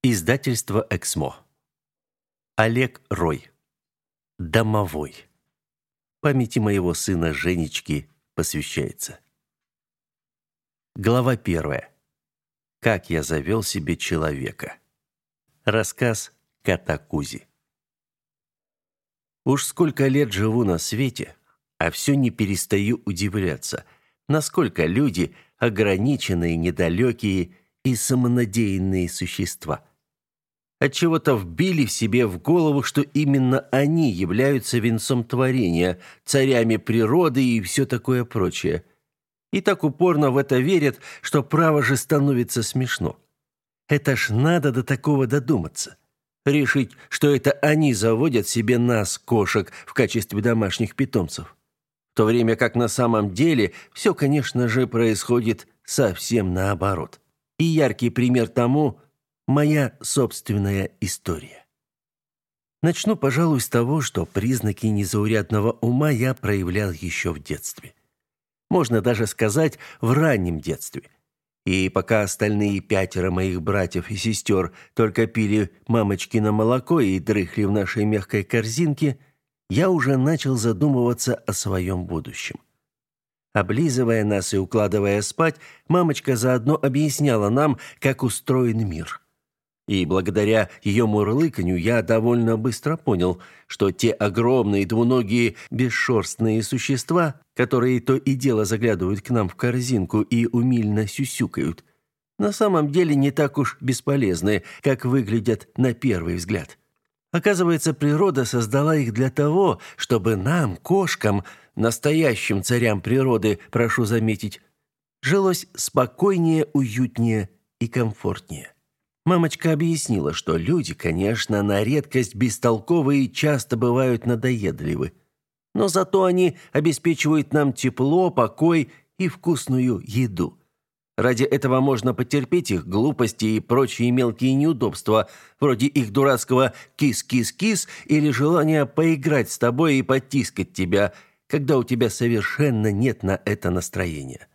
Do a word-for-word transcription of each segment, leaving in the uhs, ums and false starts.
Издательство «Эксмо». Олег Рой. Домовой. Памяти моего сына Женечки посвящается. Глава первая. Как я завел себе человека. Рассказ кота Кузи. Уж сколько лет живу на свете, а все не перестаю удивляться, насколько люди ограниченные, недалекие и самонадеянные существа. Отчего-то вбили в себе в голову, что именно они являются венцом творения, царями природы и все такое прочее. И так упорно в это верят, что право же становится смешно. Это ж надо до такого додуматься. Решить, что это они заводят себе нас, кошек, в качестве домашних питомцев. В то время как на самом деле все, конечно же, происходит совсем наоборот. И яркий пример тому – моя собственная история. Начну, пожалуй, с того, что признаки незаурядного ума я проявлял еще в детстве. Можно даже сказать, в раннем детстве. И пока остальные пятеро моих братьев и сестер только пили мамочкино молоко и дрыхли в нашей мягкой корзинке, я уже начал задумываться о своем будущем. Облизывая нас и укладывая спать, мамочка заодно объясняла нам, как устроен мир. И благодаря ее мурлыканью я довольно быстро понял, что те огромные двуногие бесшерстные существа, которые то и дело заглядывают к нам в корзинку и умильно сюсюкают, на самом деле не так уж бесполезны, как выглядят на первый взгляд. Оказывается, природа создала их для того, чтобы нам, кошкам, настоящим царям природы, прошу заметить, жилось спокойнее, уютнее и комфортнее. Мамочка объяснила, что люди, конечно, на редкость бестолковые и часто бывают надоедливы. Но зато они обеспечивают нам тепло, покой и вкусную еду. Ради этого можно потерпеть их глупости и прочие мелкие неудобства, вроде их дурацкого «кис-кис-кис» или желания поиграть с тобой и потискать тебя, когда у тебя совершенно нет на это настроения.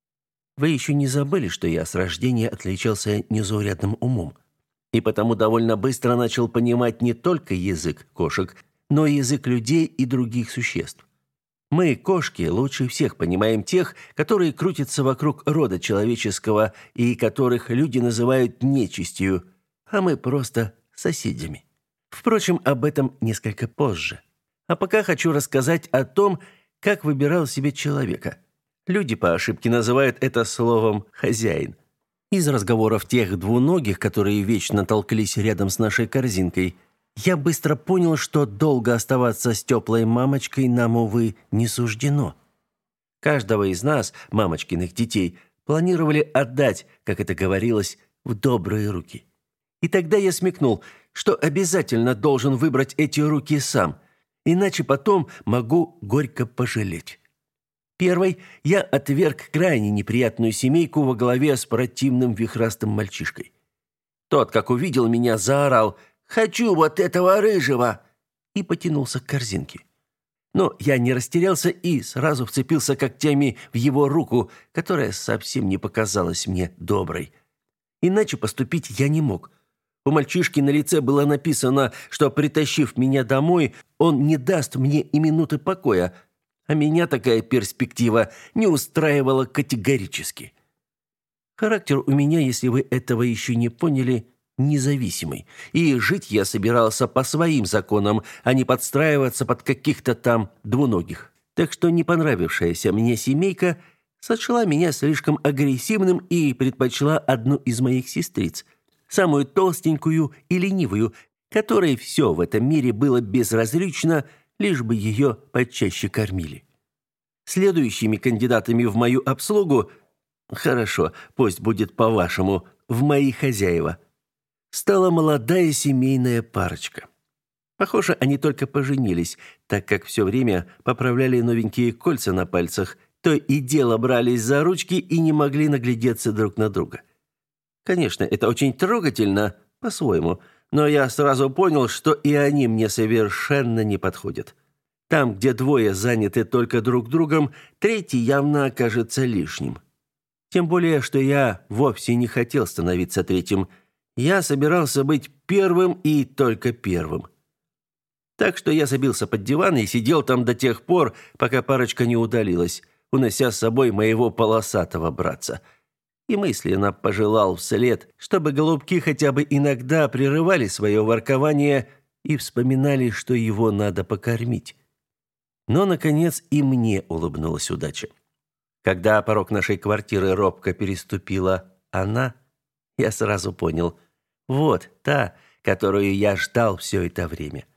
Вы еще не забыли, что я с рождения отличался незаурядным умом, и потому довольно быстро начал понимать не только язык кошек, но и язык людей и других существ. Мы, кошки, лучше всех понимаем тех, которые крутятся вокруг рода человеческого и которых люди называют нечистью, а мы просто соседями. Впрочем, об этом несколько позже. А пока хочу рассказать о том, как выбирал себе человека. Люди по ошибке называют это словом «хозяин». Из разговоров тех двуногих, которые вечно толклись рядом с нашей корзинкой, я быстро понял, что долго оставаться с теплой мамочкой нам, увы, не суждено. Каждого из нас, мамочкиных детей, планировали отдать, как это говорилось, в добрые руки. И тогда я смекнул, что обязательно должен выбрать эти руки сам, иначе потом могу горько пожалеть. Первой я отверг крайне неприятную семейку во главе с противным вихрастым мальчишкой. Тот, как увидел меня, заорал «Хочу вот этого рыжего!» и потянулся к корзинке. Но я не растерялся и сразу вцепился когтями в его руку, которая совсем не показалась мне доброй. Иначе поступить я не мог. У мальчишки на лице было написано, что, притащив меня домой, он не даст мне и минуты покоя, а меня такая перспектива не устраивала категорически. Характер у меня, если вы этого еще не поняли, независимый, и жить я собирался по своим законам, а не подстраиваться под каких-то там двуногих. Так что не понравившаяся мне семейка сочла меня слишком агрессивным и предпочла одну из моих сестриц, самую толстенькую и ленивую, которой все в этом мире было безразлично, лишь бы ее почаще кормили. Следующими кандидатами в мою обслугу, хорошо, пусть будет по-вашему, в мои хозяева, стала молодая семейная парочка. Похоже, они только поженились, так как все время поправляли новенькие кольца на пальцах, то и дело брались за ручки и не могли наглядеться друг на друга. Конечно, это очень трогательно, по-своему, но я сразу понял, что и они мне совершенно не подходят. Там, где двое заняты только друг другом, третий явно окажется лишним. Тем более, что я вовсе не хотел становиться третьим. Я собирался быть первым и только первым. Так что я забился под диван и сидел там до тех пор, пока парочка не удалилась, унося с собой моего полосатого братца. И мысленно пожелал вслед, чтобы голубки хотя бы иногда прерывали свое воркование и вспоминали, что его надо покормить. Но, наконец, и мне улыбнулась удача. Когда порог нашей квартиры робко переступила она, я сразу понял – вот та, которую я ждал все это время.